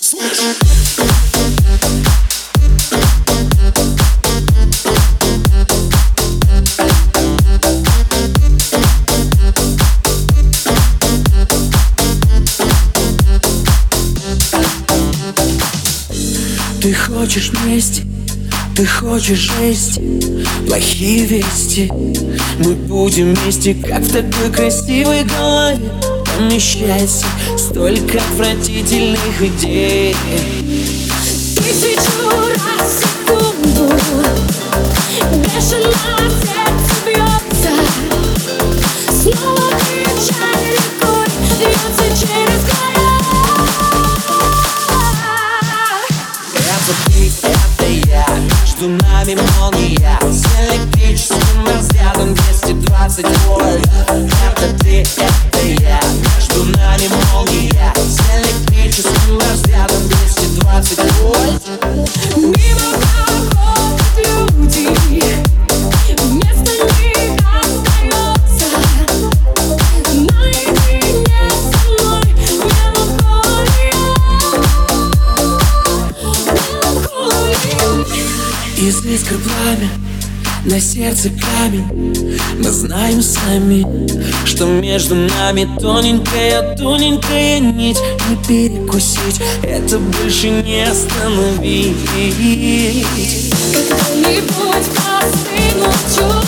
Ты хочешь мести, ты хочешь жести, плохие вести. Мы будем вместе, как в такой красивой голове. Помещается столько отвратительных идей. Тысячу раз в секунду бешено сердце бьется. Снова печаль рекой льется через края. Это ты, это я, между нами молния. С электрическим разрядом 220 вольт. Это ты, это я, между нами молния. С электрическим разрядом 220 вольт. Мимо проходят люди, вместо них остается наедине со мной меланхолия. Из искр пламя, на сердце камень. Мы знаем сами, что между нами тоненькая нить. Не перекусить, это больше не остановить. Когда-нибудь постынут чувства.